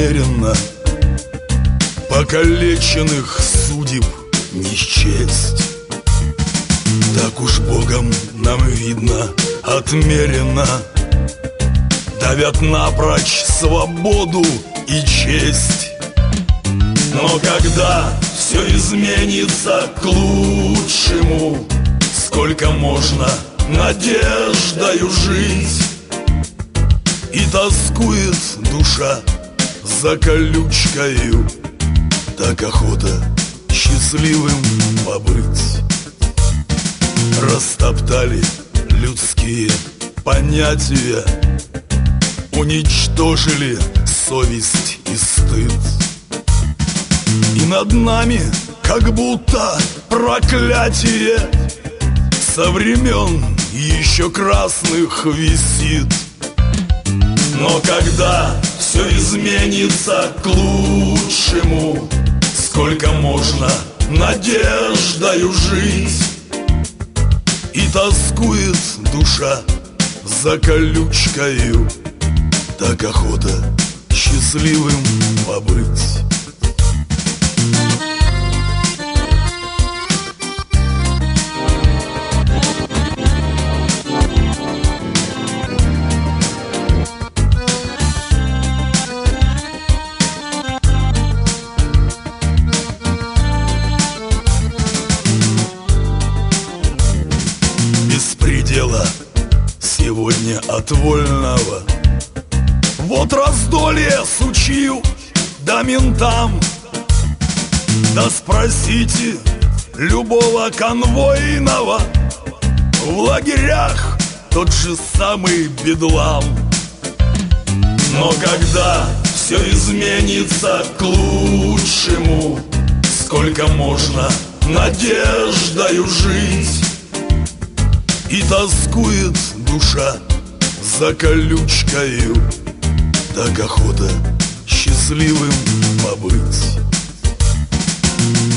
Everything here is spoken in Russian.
намеренно покалеченных судеб не счесть. Так уж Богом нам видно отмерено, давят напрочь свободу и честь. Но когда все изменится к лучшему, сколько можно надеждою жить? И тоскует душа за колючкою, так охота счастливым побыть. Растоптали людские понятия, уничтожили совесть и стыд. И над нами как будто проклятие со времен еще красных висит. Но когда все изменится к лучшему, сколько можно надеждою жить? И тоскует душа за колючкою, так охота счастливым побыть. Беспредела сегодня от вольного. Вот раздолье сучью да ментам. Да спросите любого конвойного, в лагерях тот же самый бедлам. Но когда все изменится к лучшему, сколько можно надеждою жить? И тоскует душа за колючкою, так охота счастливым побыть.